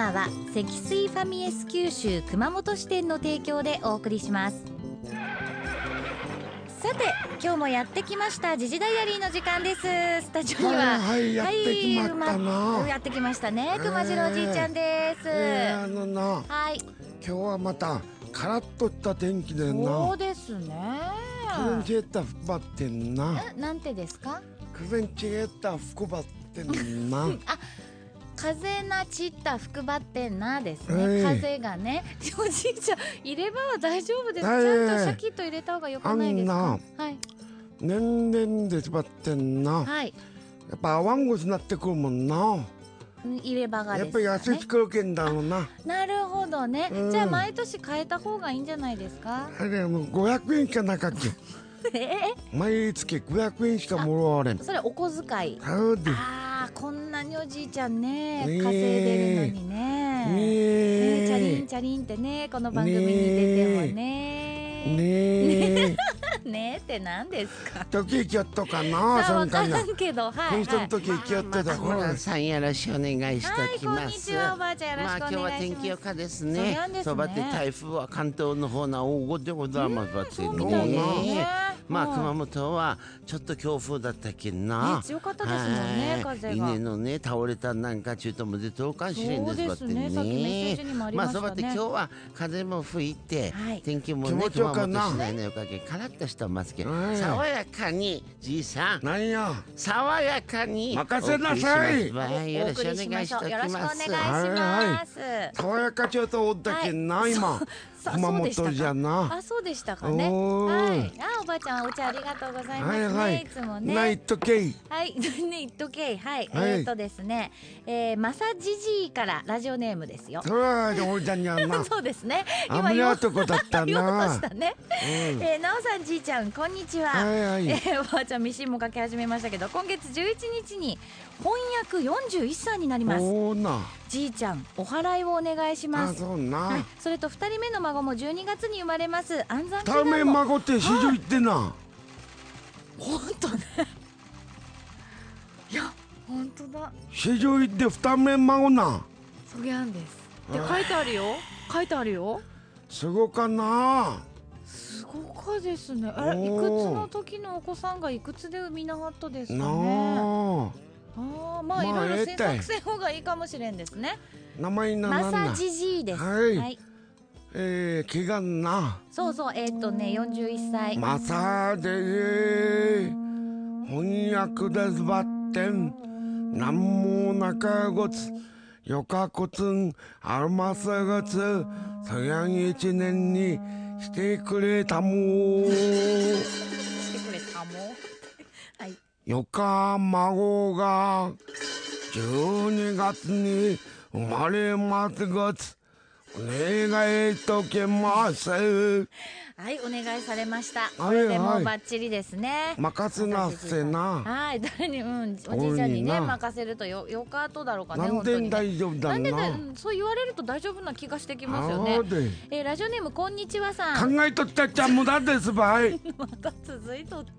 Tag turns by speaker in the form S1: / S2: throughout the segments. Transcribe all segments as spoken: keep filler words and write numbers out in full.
S1: ナーは積水ファミエス九州熊本支店の提供でお送りします。さて今日もやってきました時事ダイアリーの時間です。スタジオには
S2: はい、はい、やってきましたな、
S1: はい、やってきましたね。熊次郎じいちゃんです。
S2: えー、あのな、
S1: はい、
S2: 今日はまたカラッとした天気でな。
S1: そうですね。
S2: 그런지에다服ばってんな。
S1: なんてですか？
S2: 그런지에다服ばってんな。
S1: あ、風な散った服ばってんなですね、
S2: はい、
S1: 風がね。おじいちゃん入れ歯は大丈夫です、はい、ちゃんとシャキッと入れた方がよくないですか？
S2: あんな、
S1: はい、
S2: 年々でばってんな、
S1: はい、
S2: やっぱ合わんごしになってくるもんな。
S1: 入れ歯がですかね。
S2: やっぱり痩せてくるけんだろうな。
S1: なるほどね、
S2: うん、
S1: じゃあ毎年変えた方がいいんじゃないですか？
S2: あれもうごひゃくえんしかなかっけ
S1: え
S2: 毎月ごひゃくえんしかもらわれん。
S1: それお小遣い。
S2: そうで、
S1: あー、こんなにおじいちゃんね、
S2: ねえ
S1: 稼いでるのにね、
S2: ねえ
S1: ね、チャリンチャリンってね、この番組に出てもね
S2: ねえ
S1: ねえって何ですか？
S2: 時行きよっとかな。
S1: さあ分か
S2: そんから
S1: んけど、はい、
S2: その時行きよっとだ。
S3: ホランさんよろしくお願いしておき
S1: はい、こん
S3: ます。
S1: にちはおばあちゃん、よろしくお願いします。
S3: まあ今日は天気よかです
S1: そう
S3: ね
S1: なんですね。
S3: そばって台風は関東の方な大ごでございますわって
S1: そうみたいですね。
S3: まあ
S1: はい、
S3: 熊本はちょっと強風だったけんな、
S1: ね、強かったですもんね、風が。
S3: 稲のね倒れたなんか中途も出てるかもしれんですわってね。
S1: そうですね、さっきメッセージにもありましたね。
S3: まあそばって今日は風も吹いて、
S1: はい、
S3: 天気もね
S2: 気持ちよかな。
S3: 熊本市内のおかげカラッとしてますけど、
S2: はい、
S3: 爽やかにじいさん、
S2: なんや
S3: 爽やかに
S2: 任せなさい。
S3: よろしくお願いしておきます。
S1: よろしくお願いします。
S2: はい、爽やかちょっとおったけんな、はい、今熊本じゃな。
S1: あ、そうでしたかね。はい、あ、おばあちゃんお茶ありがとうございますね。はいはい、いつもね。
S2: ないとけい。
S1: はい、ね、いっとけい。はい、
S2: はい、
S1: えっとですね、えー、まさじじいからラジオネームですよ。
S2: それはおじゃんにゃんな。
S1: そうですね。
S2: 今言おうとこだったな。
S1: 言おうとしたね。
S2: うん、
S1: えー、なおさんじいちゃんこんにちは。
S2: はいはい、
S1: えー、おばあちゃんミシンも書き始めましたけど、今月じゅういちにちに翻訳よんじゅういっさいになります。
S2: おーな。
S1: じいちゃんお祓いをお願いします。
S2: あ、そうな、
S1: はい、それとふたりめの孫もじゅうにがつに生まれます。安産祈
S2: 願も。ふため孫って市場行ってな。
S1: ほんとね。いや、ほんとだ。
S2: 市場行ってふため孫な。
S1: そぎゃんですって書いてあるよ。書いてあるよ。
S2: すごかな。
S1: すごかですね。あれ、いくつの時のお子さんがいくつで産みなはったですかね。ああ、まあ、いろいろ選択せん方がいいかもしれんですね。
S2: 名前ななんだ。
S1: まさじじいです。
S2: はい。
S1: はい、
S2: えー、祈願な。
S1: そうそう、えー、っとね、よんじゅういっさい。
S2: まさじじい。翻訳ですばってん。なんもなかごつ。よかこつん。あるますごつ。そやん一年にしてくれたも。
S1: してくれたも。はい。
S2: よか孫がじゅうにがつに生まれますごつお願いとけます。
S1: はい、お願いされました。
S2: はいはい、
S1: これでもうバッチリですね。
S2: 任せなっせな。
S1: はい、誰に、うん、おじいちゃんにね任せるとよよかとだろうかね。
S2: なんで大丈夫だな。
S1: なんでだ、うん、そう言われると大丈夫な気がしてきますよね。えー、ラジオネームこんにちはさん。
S2: 考えとったっちゃ無駄ですばい。
S1: また続いとった。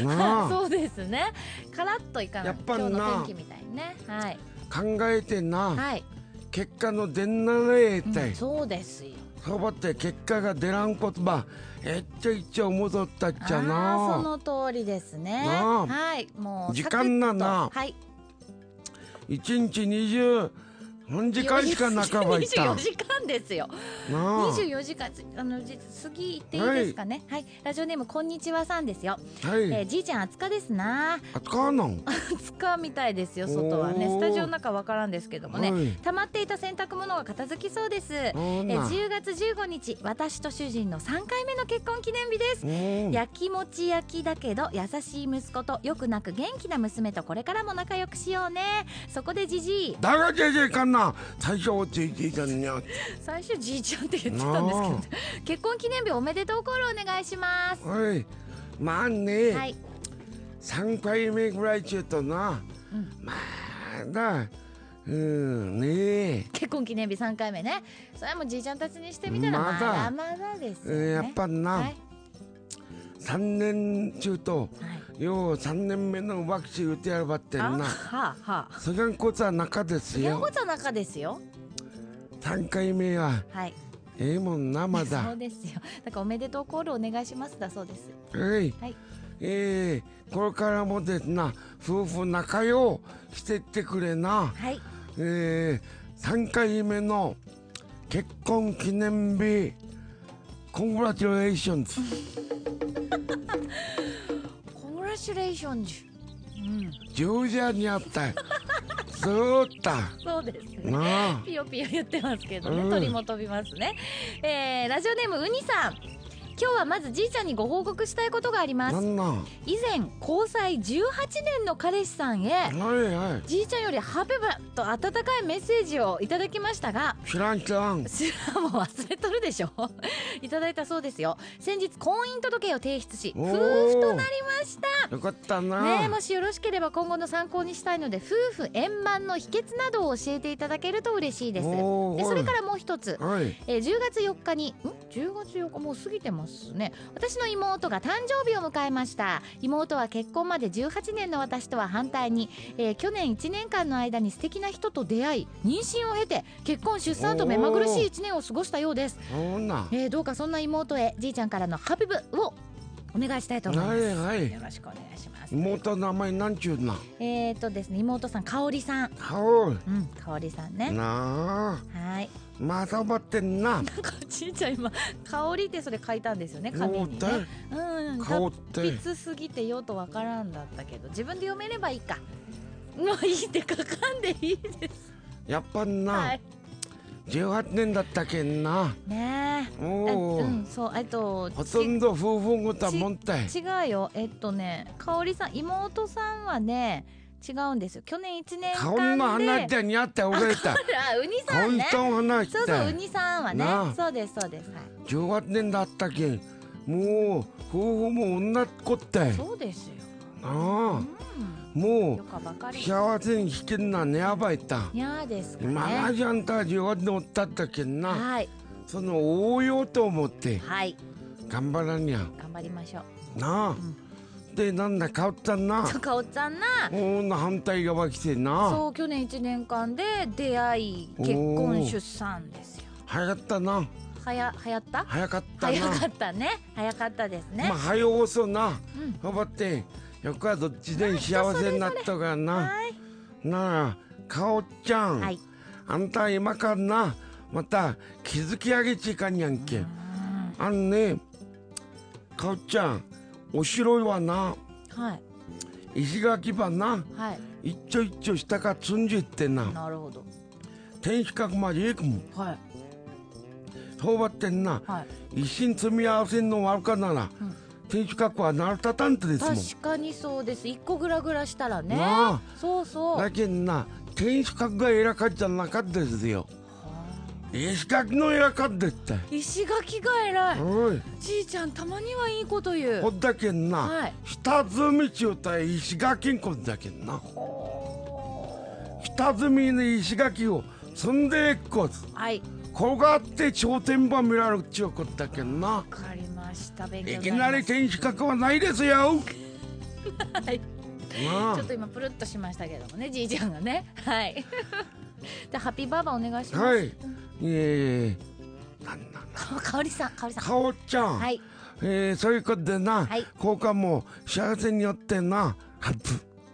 S1: なあそうですね。カラッといかない。やっぱ今日の天気みたいにね。はい。
S2: 考えてな。はい。結果の出んなれえたい、
S1: うん、そうですよ。
S2: そうばって結果が出らんことばえっちょいちょ戻ったっちゃな。
S1: あ、その通りですね。はい、もう
S2: 時間なな。
S1: はい。
S2: 一日二十何時間しか半ばいた。
S1: にじゅうよじかんですよ。にじゅうよじかん、あの過ぎ行っていいですかね。はい、はい、ラジオネームこんにちはさんですよ。はい、えー、じいちゃんあつかですな。
S2: あつかなん
S1: あつかみたいですよ。外はね、スタジオの中わからんですけどもね、はい、溜まっていた洗濯物が片付きそうです。えー、じゅうがつじゅうごにち私と主人のさんかいめの結婚記念日です。焼きもち焼きだけど優しい息子とよく泣く元気な娘とこれからも仲良くしようね。そこでじじい
S2: だがじいじいかんな。最初はじいじいだにゃ。
S1: 最初じいちゃんって言ってたんですけど、結婚記念日おめでとうコールお願いします。
S2: はい、まあね、はい、さんかいめぐらいちゅうとな、うん、まだうんね、
S1: 結婚記念日さんかいめね。それはもうじいちゃんたちにしてみたらまだまだですよね。
S2: やっぱな、はい、さんねんちゅうと、はい、ようさんねんめのワクチン打ってやるばってんな。はあはあ、そがんこつは中ですよ。
S1: そがんこつは中ですよ。
S2: さんかいめは
S1: はい
S2: ええもんなまだ
S1: そうですよ。だからおめでとうコールお願いしますだそうです。
S2: はい、
S1: はい、
S2: えー、これからもですな夫婦仲良くしてってくれな。
S1: はい、
S2: えー、さんかいめの結婚記念日コングラチュレーションズ
S1: コングラチュレーションズ。うん、
S2: ジョージアにあったずーっと
S1: そうですね。
S2: なあ
S1: ピヨピヨ言ってますけどね、
S2: うん
S1: 鳥も飛びますね。えー、ラジオネームウニさん、今日はまずじいちゃんにご報告したいことがあります。
S2: なんなん
S1: 以前交際じゅうはちねんの彼氏さんへ
S2: はいはい
S1: じいちゃんよりハペバと温かいメッセージをいただきましたが、
S2: 知らん知らん
S1: 知らん、もう忘れとるでしょいただいたそうですよ。先日婚姻届を提出し
S2: おー
S1: 夫婦となりました
S2: よかったな
S1: ねえ、もしよろしければ今後の参考にしたいので夫婦円満の秘訣などを教えていただけると嬉しいです。
S2: おー
S1: でそれからもう一つ、
S2: はい
S1: えーじゅうがつよっかにんじゅうがつよっかもう過ぎてますね。私の妹が誕生日を迎えました。妹は結婚までじゅうはちねんの私とは反対に、えー去年いちねんかんの間に素敵な人と出会い妊娠を経て結婚出産と目まぐるしいいちねんを過ごしたようです。
S2: そうな
S1: えーどうかそんな妹へじいちゃんからのハピブをお願いしたいと思います。
S2: はいはい
S1: よろしくお願いします。
S2: 妹の名前なんちゅうな
S1: えーとですね、妹さん香織さん。
S2: はおい
S1: うん、香織さんね。
S2: なあ
S1: はい。
S2: まさばってんな
S1: なんかちいちゃん今香りってそれ書いたんですよね、紙にね。うん、
S2: 香って
S1: 達筆すぎてよとわからんだったけど自分で読めればいいか。もういいって書かんでいいです。
S2: やっぱな、
S1: はい。
S2: じゅうはちねんだったけんな
S1: ねえ。
S2: おお、
S1: えうんそうえっと
S2: ほとんど夫婦ごとはもんたい
S1: ち違うよ。えっとね香織さん妹さんはね違うんですよ。去年いちねんかんで。
S2: 顔の話でにあっておれた
S1: あウニさんね。
S2: 本当の話
S1: そうそうウ
S2: で
S1: ニさんはね
S2: なあ
S1: そうですそうですはい。
S2: じゅうはちねんだったけんもう夫婦も女っ子って
S1: そうですよ。
S2: なあ
S1: うん。
S2: も
S1: よかばか
S2: う
S1: り。
S2: 幸せに引けんなねやばいた
S1: いやーですかね。
S2: 今まじあんたじゅうはちねんおったったけんな
S1: はい
S2: その応用と思って
S1: はい
S2: 頑張らにゃ
S1: 頑張りましょう。
S2: なあ、
S1: ん
S2: でなんだかおったんな
S1: そうかおっちゃんな。
S2: おんな反対側来てな
S1: そう去年いちねんかんで出会い結婚出産ですよ。
S2: 早かったな
S1: はや流行った
S2: 早かったな
S1: 早かったね早かったですね。
S2: まあ早おそな
S1: うん
S2: 頑張ってよくはどっちで幸せになったかな
S1: はい
S2: なあかおちゃん、
S1: はい。
S2: あんた今からなまた築き上げちいかんやんけ
S1: うん
S2: あんねかおちゃんお城はな
S1: はい
S2: 石垣ばな
S1: はい
S2: 一丁一丁下から積んじってな
S1: なるほど。
S2: 天守閣まで行くもん
S1: はい
S2: そうばってんな
S1: はい。
S2: 一心積み合わせんの悪かなら、
S1: うん
S2: 天守閣はなるたたんとですもん
S1: 確かにそうです。一個グラグラしたらね。
S2: なあ
S1: そうそう。
S2: だけんな天守閣が偉かったなかったですよ石垣の偉かったって
S1: 石垣が偉い。
S2: おい
S1: じいちゃんたまにはいいこと言う。
S2: ほっだけんな、
S1: はい。
S2: 下積みちゅうたら石垣んこだけんな下積みの石垣を積んでいくこつ
S1: はい
S2: 転がって頂点ば見られるっちゅうことだけんな
S1: わかりました。勉強
S2: い
S1: になります
S2: きなり天守閣はないですよ
S1: はい
S2: なあ
S1: ちょっと今プルッとしましたけどもねじいちゃんがねはいでハッピーバーバーお願いします。
S2: はいえー、なんなん
S1: かかおりさんかおりさん
S2: かおちゃん、
S1: はい
S2: えー、そういうことでな、
S1: はい
S2: 効果も幸せによってなハップ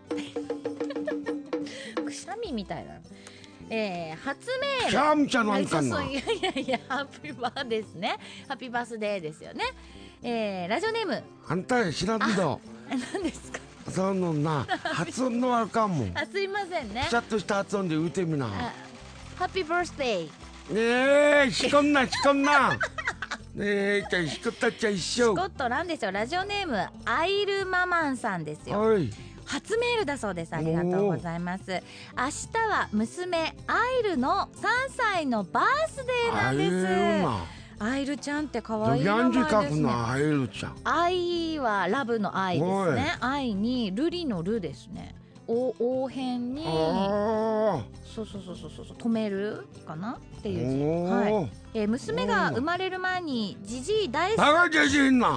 S1: くしゃみみたいな。えー、初メール
S2: シャームちゃんなんかな
S1: はいそうそういやいやいやハッピーバーですね。ハッピーバースデーですよね。えー、ラジオネーム
S2: あんた知らんど
S1: え何ですか。
S2: そのな発音の悪かもん
S1: あすいませんね
S2: ピシャッとした発音で言うてみな
S1: あハッピーバースデー。
S2: ねえしこんなしこんなねえじゃあしこったっちゃ一緒
S1: スコットランですよ。ラジオネームアイルママンさんですよ。
S2: はい
S1: 初メールだそうです。ありがとうございます。明日は娘アイルのさんさいのバースデーなんで
S2: あえる
S1: す。
S2: な
S1: アイルちゃんって可
S2: ど
S1: 愛い名
S2: ぎゃんじ
S1: 前ですね。
S2: 書くなあえるちゃん
S1: 愛はラブの愛ですね。愛にルリのルですね。お応変に
S2: あ
S1: そうそうそうそうそう止めるかなって
S2: あ
S1: いう字。
S2: お
S1: はい。
S2: お
S1: えー娘が生まれる前にジジイ大好き
S2: バカじゃしんな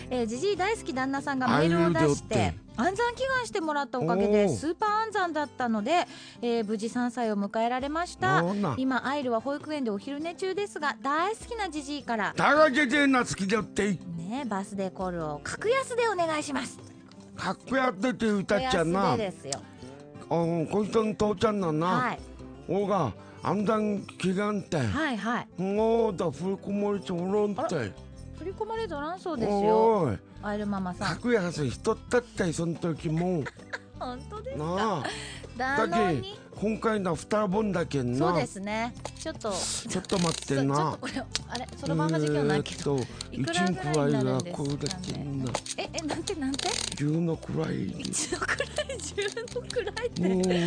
S1: えー、ジジイ大好き旦那さんがメールを出して安産祈願してもらったおかげでスーパー安産だったので、えー、無事さんさいを迎えられました。今アイルは保育園でお昼寝中ですが、大好きなジジイから
S2: だがジジイな好きだって
S1: ね、バースデーコールを格安でお願いします。
S2: 格安でって歌っちゃうな。
S1: 格安でですよ。
S2: 어, 거기서 도착났나?
S1: 하이.
S2: 오가 암당 기간 때.
S1: 하이 하이.
S2: 어, 나 불꽃머리 좀 오른데.
S1: 振り込まれとらんそうですよ。アイルママさん。
S2: 格屋さん人だったいその時も。
S1: 本当ですか。
S2: なあ。だけ今回の二本だけな。
S1: そうですね。ちょっと
S2: ちょっと待ってな。
S1: ちょっとこれあれそろばんはじきはないけど。いくらぐらいになるんですかね。ええなんてなんて。
S2: じゅうのくらい。
S1: じゅうのくらいじゅうのくらいって。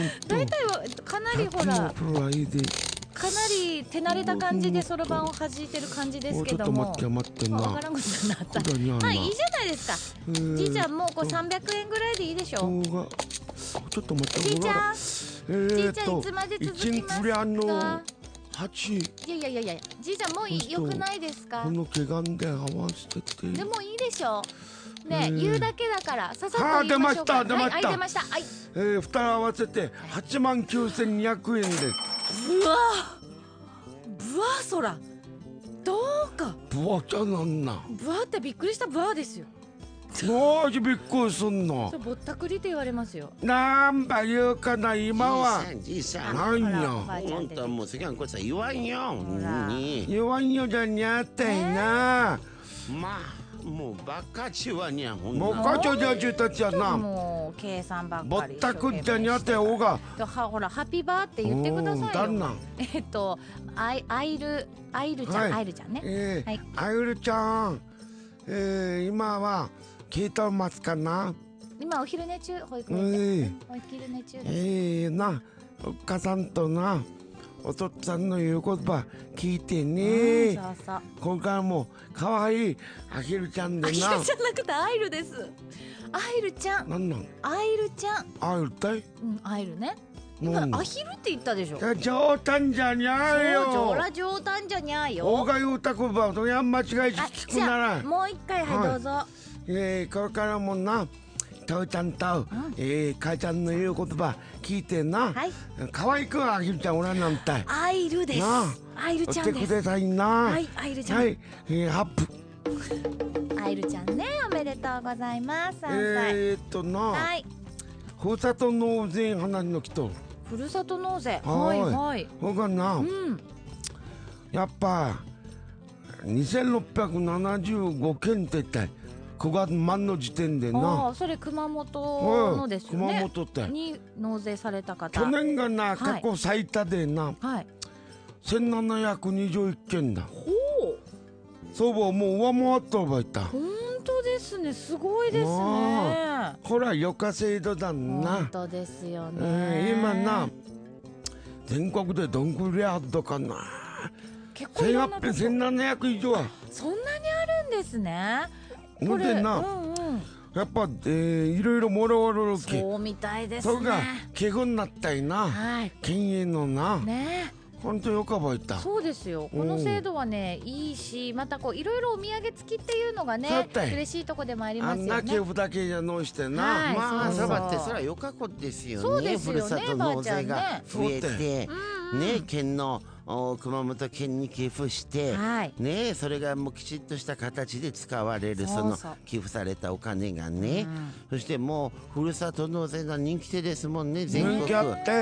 S1: 大体はかなりほら。かなり手慣れた感じでそろばんを弾いてる感じですけども。
S2: ちょっと待って待ってな。
S1: わからんことになった。まあいいじゃないですか。じいちゃんもうこうさんびゃくえんぐらいでいいでしょ。
S2: ちょっと待って。
S1: じいちゃん。じいちゃんいつまで続きますか。
S2: はち。い
S1: やいやいやいや、じいちゃんもういよくないですか。
S2: この怪我で合わせてて。
S1: でもいいでしょ。ね言うだけだからささっと言いましょうか。
S2: あ出ました出ました。
S1: はい出ました。はい。
S2: えー二人合わせて八万九千二百円で。
S1: うわ。ぶわそら。どうか。
S2: ぶわじゃなんな。
S1: ぶわってびっくりしたぶわですよ。
S2: マジびっくりすんの。
S1: ぼったくりって言われますよ。
S2: なんば言うかな今は。
S3: じいさん。
S2: なんや。
S3: 本当もう好きなことは言わんよ。
S2: 言わんよじゃにゃったいな。
S3: まあ。もうバカチはにゃほん
S2: もうバカチはじゅうたちやな。
S1: もう計算ばっかり。
S2: ぼったくじゃにゃっておが。
S1: ほらハッピーバーって言ってくださいよ。
S2: だんなん。
S1: えっとアイアイルアイルちゃんアイルちゃんね。
S2: ええアイルちゃん。ええ今は聞いてますかな。
S1: 今お昼寝中保育園で。お昼寝中です。
S2: ええなお母さんとな。お父さんの言う言葉聞いてね。
S1: そうそう。
S2: 今回も可愛いアヒルちゃんでな。ア
S1: ヒルじゃなくてアイルです。アイルちゃん。
S2: なんなん？
S1: アイルちゃん。
S2: アイルたい？
S1: うん、アイルね。今アヒルって言ったでしょ。
S2: 冗談じゃにゃーよ。
S1: そう、冗談じゃにゃーよ。
S2: おが言うた言葉とやん間違い聞くなら。
S1: もう一回はいどうぞ。
S2: ええこれからもな。父ちゃんと、え母ちゃんの言う言葉聞いてな。可愛くアヒルちゃんおらんなんたい。
S1: アイルです。アイルちゃんです。
S2: おってくださいな。
S1: はい、アイルちゃん。
S2: はい、えハッ
S1: プ。アイルちゃんね、おめでとうございます。さんさい。
S2: えっとな。はい。ふるさと納税話の人。
S1: ふるさと納税。はいはい。
S2: ほがな。うん。やっぱにせんろっぴゃくななじゅうごけんって言ったい。くがつ末の時点でな。あ
S1: あ、それ熊本のですよね。
S2: 熊本って
S1: に納税された方。
S2: 去年がな、過去最多でな。はい。せんななひゃくにじゅういっけんだ。ほう。そうばもう上回ったばいた。
S1: 本当ですね、すごいですね。
S2: ほら余価制度だな。
S1: 本当ですよね。
S2: えー、今な全国でどんぐらいあったかな。
S1: 結構いろんなとこ。
S2: せんななひゃく以上は。
S1: そんなにあるんですね。
S2: ほんでな、うんうん、やっぱ、えー、いろいろもらわれるけ。
S1: そうみたいですね。
S2: それが寄付になったいな、はい、県営のな、
S1: ね、
S2: 本当よかばいた。
S1: そうですよ。この制度はねいいし、またこういろいろお土産付きっていうのがね嬉しいとこでもありますよね。
S2: あんな寄付だけじゃのしてな、
S3: はい、まあそばってそれはよかこですよね。
S1: そうですよね、
S3: ふるさと納税が増えて、
S1: ね、
S3: ね県の熊本県に寄付して、はい、ねそれがもうきちっとした形で使われる、その寄付されたお金がね、うん、そしてもうふるさと納税が人気手ですもんね、全国。
S2: 人気あって、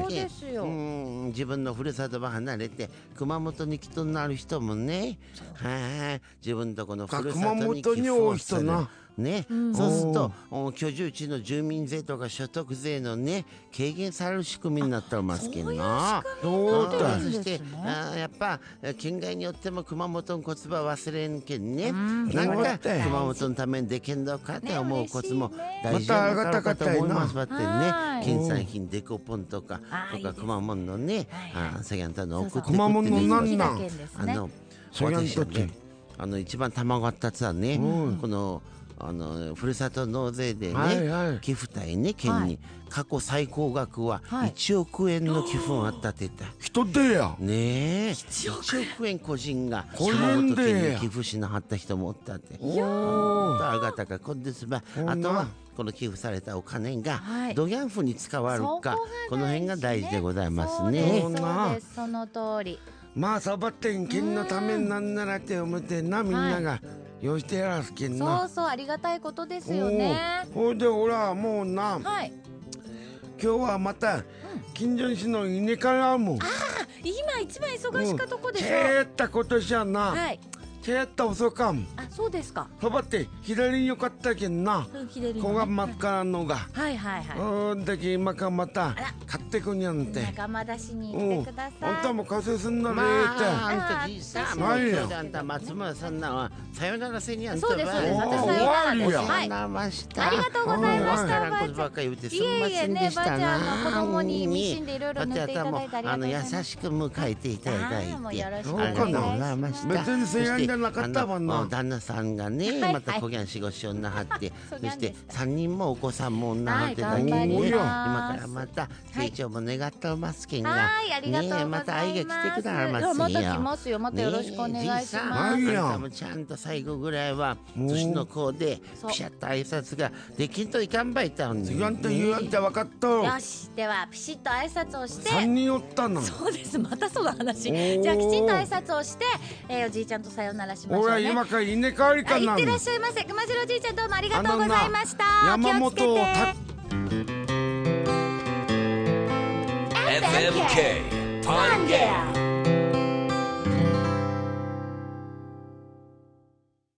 S1: そうですよ。うん、
S3: 自分のふるさとば離れて熊本に来となる人もね、はい、自分とこのふるさとに寄付をする。ね、うん、そうすると居住地の住民税とか所得税のね軽減される仕組みになってますけどな。
S1: そうだ。
S3: そしてあやっぱ県外によっても熊本のコツば忘れんけんね、うん、なんか熊本のためにできんのかって思うコツも大事なのかと思いますわってね、県産品デコポンとかとか熊本のねサギャンタの送ってくって
S2: 熊本のなんなん
S3: あの私はねあの一番卵あったつはね、うん、このあのふるさと納税でね、
S2: はいはい、
S3: 寄付隊ね県に、はい、過去最高額はいちおくえんの寄付をあったってた。
S2: 人でや
S3: ねえいちおくえん個人が
S2: 個人で
S3: 県に寄付しなはった人もおったって。いやーありがたかこんですば。あとはこの寄付されたお金がどぎゃんふに使われるか、この辺が大事でございますね。
S1: そうです、その通り。
S2: まあサバテン金のためになんならって思ってな、みんなが用意してやらすけんな。
S1: そうそう、ありがたいことですよね。
S2: ほいで俺はもうな、はい、今日はまた近所にしの稲からもん。ああ、
S1: 今一番忙しかとこでしょ。
S2: けーった今年はな、はい、けーった遅かん。
S1: あ、そうですか。
S2: サバって左によかったけんな、こがまっからんのが、
S1: はいはいはい。
S2: うんだけ今かまた買ってくにゃんて。
S1: 仲間出しに行ってください。
S2: あんたも加勢すんなれ
S3: ーって。まああんたじいさん、何やあんた松村さんなはさよならせにあんたば。
S1: そうですそうです。私さよならです。はい。ありがとうございました。おばあちゃん。いえいえね、ばあちゃんの子供にミシンでいろいろ塗っていただいてありがとうございます。
S3: 優しく迎えていただいて
S1: もうよろしくお
S3: ありがとうご
S1: 願い
S3: ざいました。
S2: 別にせやんじゃなかったもんな。
S3: 旦那さんがねまたこぎゃんしごしをなはってそしてさんにんもお子さんも女はってだけで今からまた成長も願っておますけんがねまた愛が来てくださいますよ。
S1: また来ますよ。またよろしくお願いします。
S3: あんたもちゃんと最後ぐらいは年の子でピシャッと挨拶ができんといかんばいたんで。
S2: 言わんと言わんと分かった。
S1: よし、ではピシッと挨拶をして。
S2: さんにんおったの。
S1: そうです、またその話。じゃあきちんと挨拶をしておじいちゃんとさよならしましょうね。
S2: 俺は今から稲刈りかな。
S1: いってらっしゃいませ。熊次郎じいちゃんどうもありがとうございました。
S2: 山本た
S4: エフエムケー パンゲア